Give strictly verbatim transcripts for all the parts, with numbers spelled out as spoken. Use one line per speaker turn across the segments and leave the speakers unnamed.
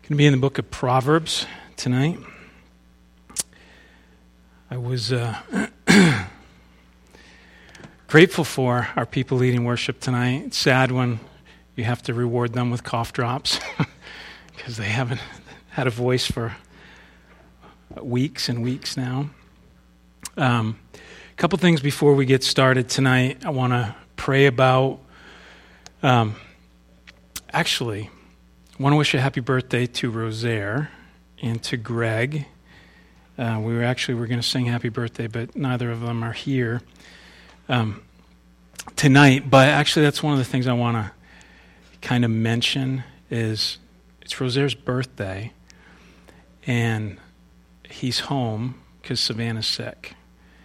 Going to be in the book of Proverbs tonight. I was uh, grateful for our people leading worship tonight. It's sad when you have to reward them with cough drops because they haven't had a voice for weeks and weeks now. Um, a couple things before we get started tonight. I want to pray about, um, actually, I want to wish a happy birthday to Rosaire and to Greg. Uh, we were actually, we were going to sing happy birthday, but neither of them are here um, tonight. But actually, that's one of the things I want to kind of mention is it's Rosaire's birthday, and he's home because Savannah's sick.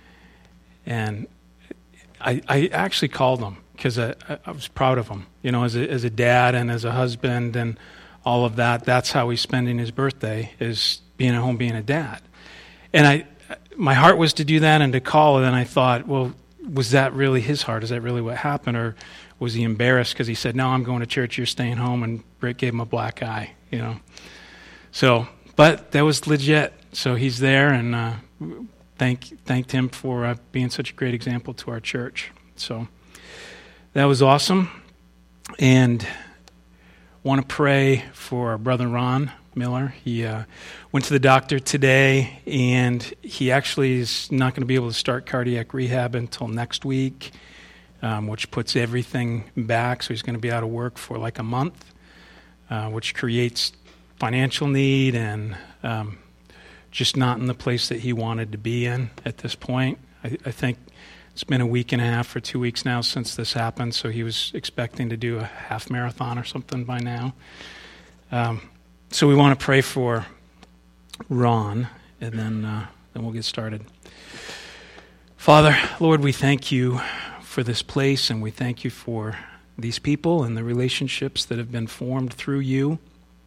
And I, I actually called him because I, I was proud of him, you know, as a, as a dad and as a husband and all of that. That's how he's spending his birthday, is being at home, being a dad. And I, my heart was to do that and to call, and then I thought, well, was that really his heart? Is that really what happened? Or was he embarrassed because he said, no, I'm going to church, you're staying home, and Britt gave him a black eye, you know? So, but that was legit. So he's there, and uh, thank thanked him for uh, being such a great example to our church. So that was awesome. And want to pray for our brother Ron Miller. He uh, went to the doctor today, and he actually is not going to be able to start cardiac rehab until next week, um, which puts everything back. So he's going to be out of work for like a month, uh, which creates financial need and um, just not in the place that he wanted to be in at this point. I, I think it's been a week and a half or two weeks now since this happened, so he was expecting to do a half marathon or something by now. Um, so we want to pray for Ron, and then uh, then we'll get started. Father, Lord, we thank you for this place, and we thank you for these people and the relationships that have been formed through you.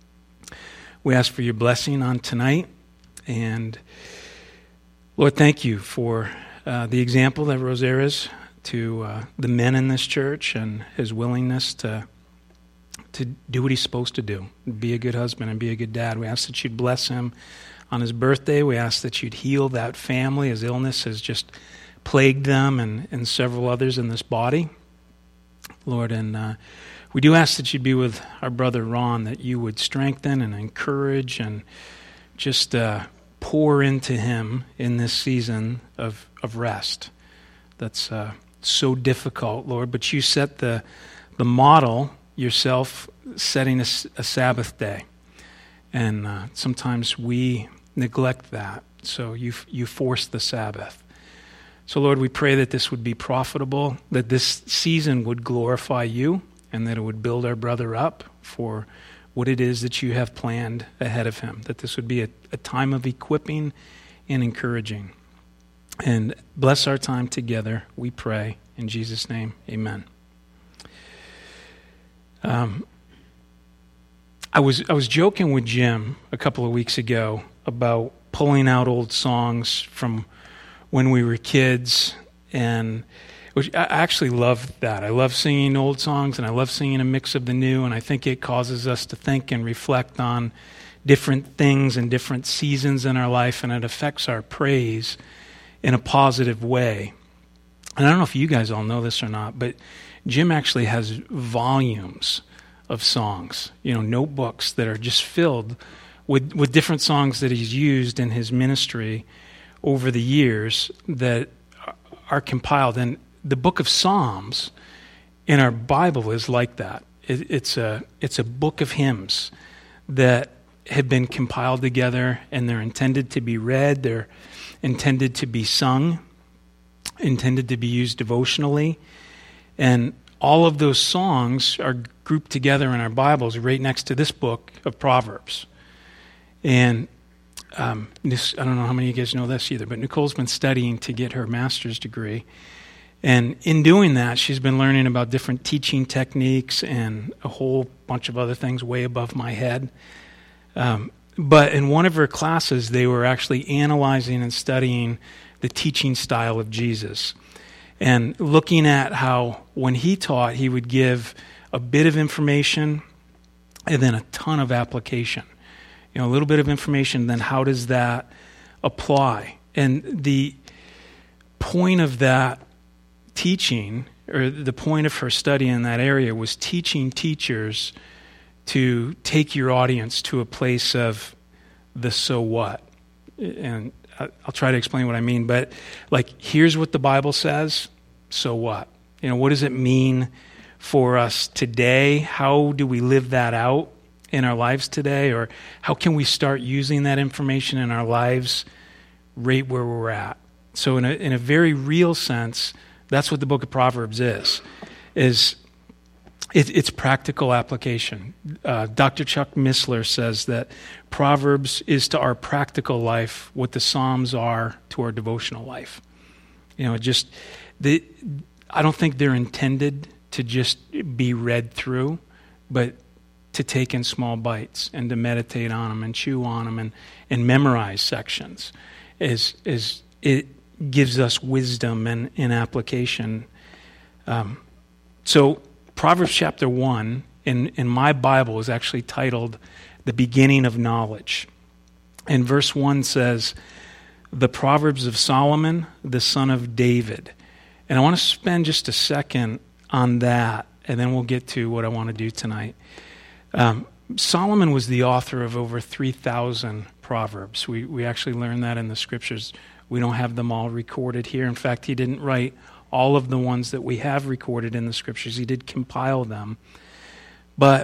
We ask for your blessing on tonight, and Lord, thank you for Uh, the example that Rosaire is to uh, the men in this church, and his willingness to to do what he's supposed to do, be a good husband and be a good dad. We ask that you'd bless him on his birthday. We ask that you'd heal that family. His illness has just plagued them and, and several others in this body, Lord. And uh, we do ask that you'd be with our brother Ron, that you would strengthen and encourage and just uh, pour into him in this season of, of rest that's uh, so difficult, Lord. But you set the the model yourself, setting a, a Sabbath day. And uh, sometimes we neglect that, so you you force the Sabbath. So, Lord, we pray that this would be profitable, that this season would glorify you, and that it would build our brother up for what it is that you have planned ahead of him, that this would be a, a time of equipping and encouraging. And bless our time together, we pray. In Jesus' name, amen. Um, I was I was joking with Jim a couple of weeks ago about pulling out old songs from when we were kids, and which I actually love that. I love singing old songs, and I love singing a mix of the new, and I think it causes us to think and reflect on different things and different seasons in our life, and it affects our praise in a positive way. And I don't know if you guys all know this or not, but Jim actually has volumes of songs, you know, notebooks that are just filled with, with different songs that he's used in his ministry over the years that are compiled. And the book of Psalms in our Bible is like that. It, it's a it's a book of hymns that have been compiled together, and they're intended to be read. They're intended to be sung, intended to be used devotionally. And all of those songs are grouped together in our Bibles right next to this book of Proverbs. And um, this, I don't know how many of you guys know this either, but Nicole's been studying to get her master's degree. And in doing that, she's been learning about different teaching techniques and a whole bunch of other things way above my head. Um, but in one of her classes, they were actually analyzing and studying the teaching style of Jesus, and looking at how when he taught, he would give a bit of information and then a ton of application. You know, a little bit of information, then how does that apply? And the point of that teaching, or the point of her study in that area, was teaching teachers to take your audience to a place of the so what. And I'll try to explain what I mean, but like, here's what the Bible says, so what? You know, what does it mean for us today? How do we live that out in our lives today? Or how can we start using that information in our lives right where we're at? So in a, in a very real sense, that's what the book of Proverbs is, is it, it's practical application. Uh, Doctor Chuck Missler says that Proverbs is to our practical life what the Psalms are to our devotional life. You know, just, the, I don't think they're intended to just be read through, but to take in small bites and to meditate on them and chew on them and, and memorize sections. Is is it gives us wisdom and, and application. Um, so Proverbs chapter one in, in my Bible is actually titled The Beginning of Knowledge. And verse one says, the Proverbs of Solomon, the son of David. And I want to spend just a second on that, and then we'll get to what I want to do tonight. Um, Solomon was the author of over three thousand Proverbs. We we actually learn that in the scriptures. We don't have them all recorded here. In fact, he didn't write all of the ones that we have recorded in the scriptures. He did compile them. But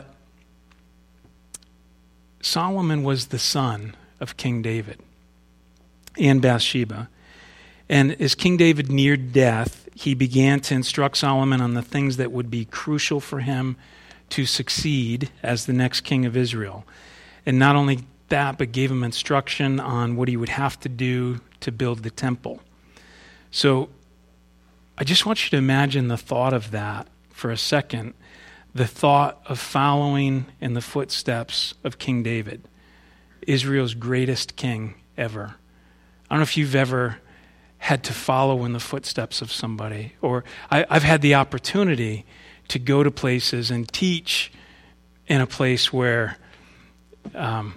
Solomon was the son of King David and Bathsheba. And as King David neared death, he began to instruct Solomon on the things that would be crucial for him to succeed as the next king of Israel. And not only that, but gave him instruction on what he would have to do to build the temple. So I just want you to imagine the thought of that for a second, the thought of following in the footsteps of King David, Israel's greatest king ever. I don't know if you've ever had to follow in the footsteps of somebody, or I, I've had the opportunity to go to places and teach in a place where um,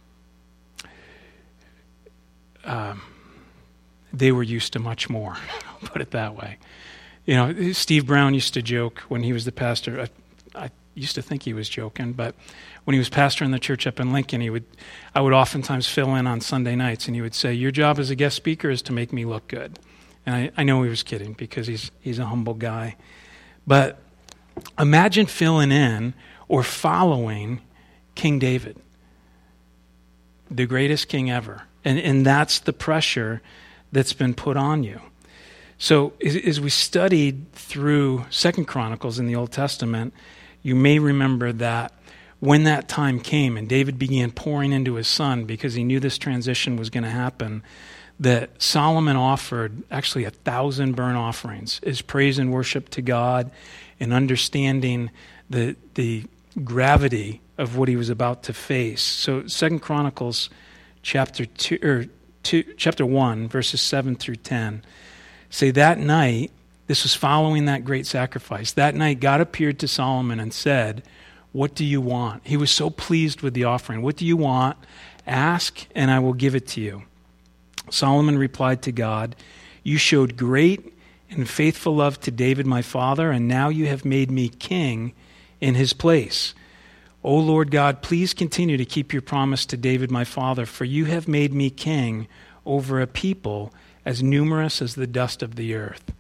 um, they were used to much more, I'll put it that way. You know, Steve Brown used to joke when he was the pastor. I, I used to think he was joking, but when he was pastor in the church up in Lincoln, he would, I would oftentimes fill in on Sunday nights, and he would say, "Your job as a guest speaker is to make me look good." And I, I know he was kidding because he's he's a humble guy. But imagine filling in or following King David, the greatest king ever. And, and that's the pressure that's been put on you. So as, as we studied through Second Chronicles in the Old Testament, you may remember that when that time came and David began pouring into his son because he knew this transition was going to happen, that Solomon offered actually a thousand burnt offerings as praise and worship to God and understanding the the gravity of what he was about to face. So Second Chronicles chapter two or two, chapter one, verses seven through ten say that night, this was following that great sacrifice. That night God appeared to Solomon and said, "What do you want?" He was so pleased with the offering. "What do you want? Ask and I will give it to you." Solomon replied to God, "You showed great and faithful love to David my father, and now you have made me king in his place. O Lord God, please continue to keep your promise to David my father, for you have made me king over a people as numerous as the dust of the earth."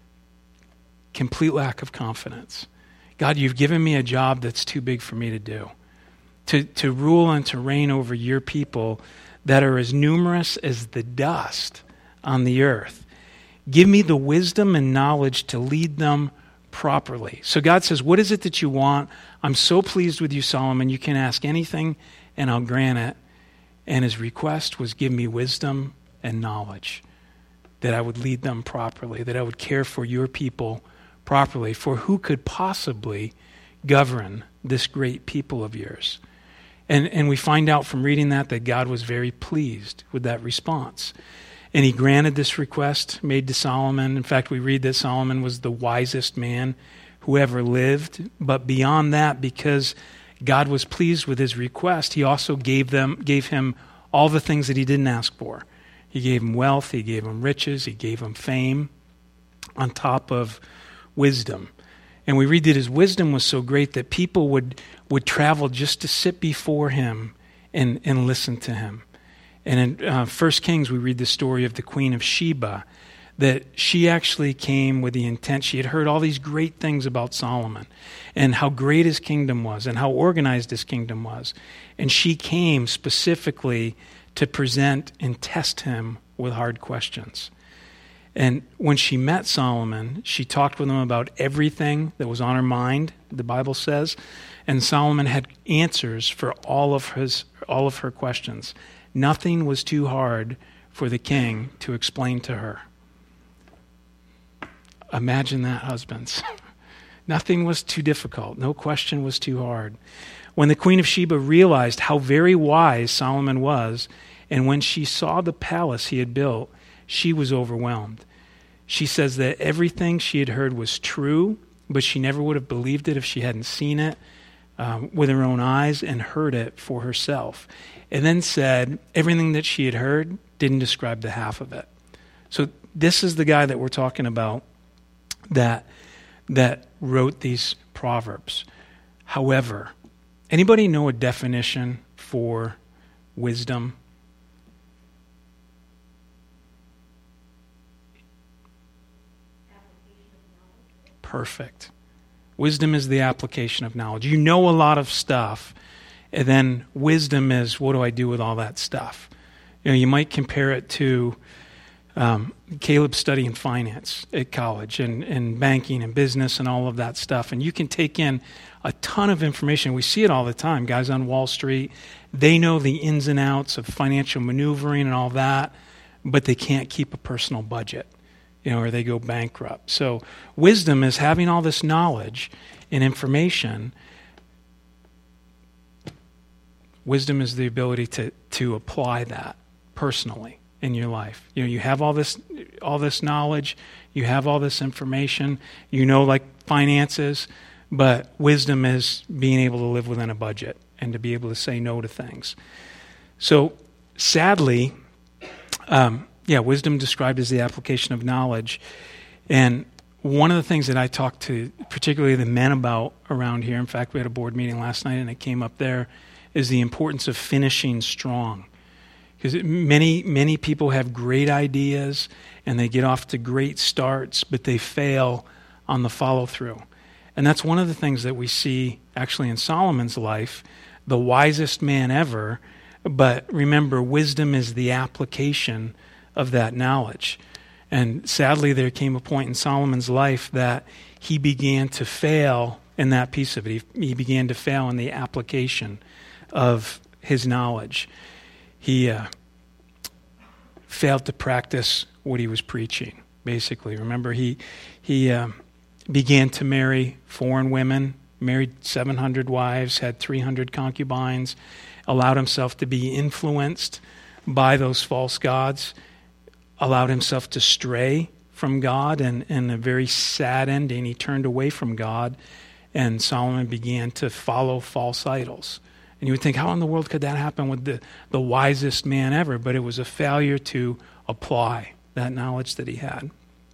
Complete lack of confidence. God, you've given me a job that's too big for me to do. To, to rule and to reign over your people that are as numerous as the dust on the earth. Give me the wisdom and knowledge to lead them properly. So God says, what is it that you want? I'm so pleased with you, Solomon. You can ask anything and I'll grant it. And his request was, give me wisdom and knowledge, that I would lead them properly, that I would care for your people properly. For who could possibly govern this great people of yours? And and we find out from reading that that God was very pleased with that response. And he granted this request made to Solomon. In fact, we read that Solomon was the wisest man who ever lived. But beyond that, because God was pleased with his request, he also gave them, gave him all the things that he didn't ask for. He gave him wealth, he gave him riches, he gave him fame, on top of wisdom. And we read that his wisdom was so great that people would, would travel just to sit before him and, and listen to him. And in uh, First Kings, we read the story of the Queen of Sheba, that she actually came with the intent. She had heard all these great things about Solomon and how great his kingdom was and how organized his kingdom was. And she came specifically to present and test him with hard questions. And when she met Solomon, she talked with him about everything that was on her mind, the Bible says, and Solomon had answers for all of his all of her questions. Nothing was too hard for the king to explain to her. Imagine that, husbands. Nothing was too difficult. No question was too hard. When the Queen of Sheba realized how very wise Solomon was, and when she saw the palace he had built, she was overwhelmed. She says that everything she had heard was true, but she never would have believed it if she hadn't seen it um, with her own eyes and heard it for herself. And then said everything that she had heard didn't describe the half of it. So this is the guy that we're talking about that that wrote these proverbs. However, anybody know a definition for wisdom? Perfect. Wisdom is the application of knowledge. You know a lot of stuff, and then wisdom is, what do I do with all that stuff? You know, you might compare it to um, Caleb studying finance at college and, and banking and business and all of that stuff. And you can take in a ton of information. We see it all the time. Guys on Wall Street, they know the ins and outs of financial maneuvering and all that, but they can't keep a personal budget, you know, or they go bankrupt. So wisdom is having all this knowledge and information. Wisdom is the ability to, to apply that personally in your life. You know, you have all this all this knowledge, you have all this information, you know, like finances, but wisdom is being able to live within a budget and to be able to say no to things. So sadly, um, yeah, wisdom described as the application of knowledge. And one of the things that I talked to particularly the men about around here, in fact, we had a board meeting last night and it came up there, is the importance of finishing strong. Because many, many people have great ideas and they get off to great starts, but they fail on the follow-through. And that's one of the things that we see actually in Solomon's life, the wisest man ever. But remember, wisdom is the application of that knowledge. And sadly, there came a point in Solomon's life that he began to fail in that piece of it. He, he began to fail in the application of his knowledge. He uh, failed to practice what he was preaching, basically. Remember, he he uh, began to marry foreign women, married seven hundred wives, had three hundred concubines, allowed himself to be influenced by those false gods, allowed himself to stray from God, and, and a very sad ending. He turned away from God, and Solomon began to follow false idols. And you would think, how in the world could that happen with the, the wisest man ever? But it was a failure to apply that knowledge that he had.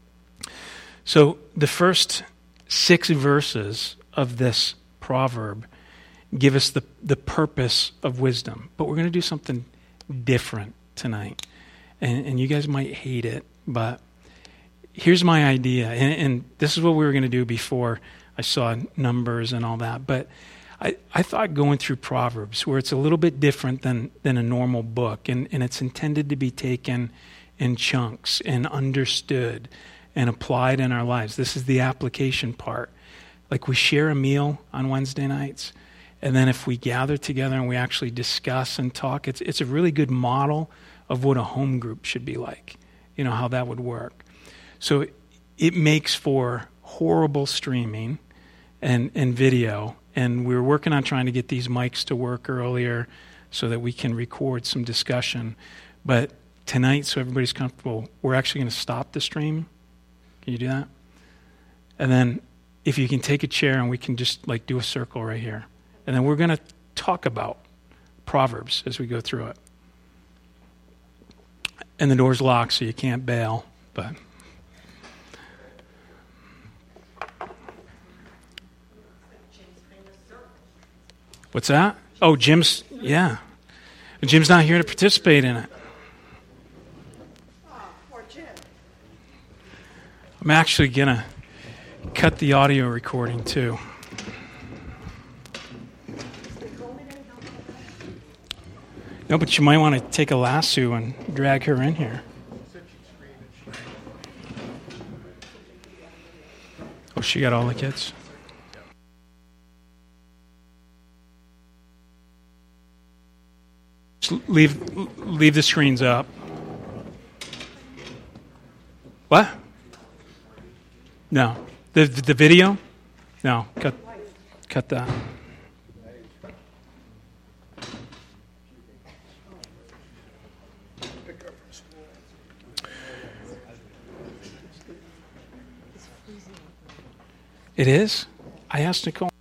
So the first six verses of this proverb give us the, the purpose of wisdom. But we're going to do something different tonight. And, and you guys might hate it, but here's my idea. And, and this is what we were going to do before I saw numbers and all that. But I, I thought going through Proverbs, where it's a little bit different than, than a normal book, and, and it's intended to be taken in chunks and understood and applied in our lives. This is the application part. Like we share a meal on Wednesday nights, and then if we gather together and we actually discuss and talk, it's it's a really good model of what a home group should be like, you know, how that would work. So it, it makes for horrible streaming and, and video. And we were working on trying to get these mics to work earlier so that we can record some discussion. But tonight, so everybody's comfortable, we're actually going to stop the stream. Can you do that? And then if you can take a chair and we can just like do a circle right here. And then we're going to talk about Proverbs as we go through it. And the door's locked, so you can't bail, but... What's that? Oh, Jim's, yeah. Jim's not here to participate in it. I'm actually going to cut the audio recording, too. No, but you might want to take a lasso and drag her in here. Oh, she got all the kids? Just leave, leave the screens up. What? No. The the video? No. Cut cut that. It is? I asked Nicole.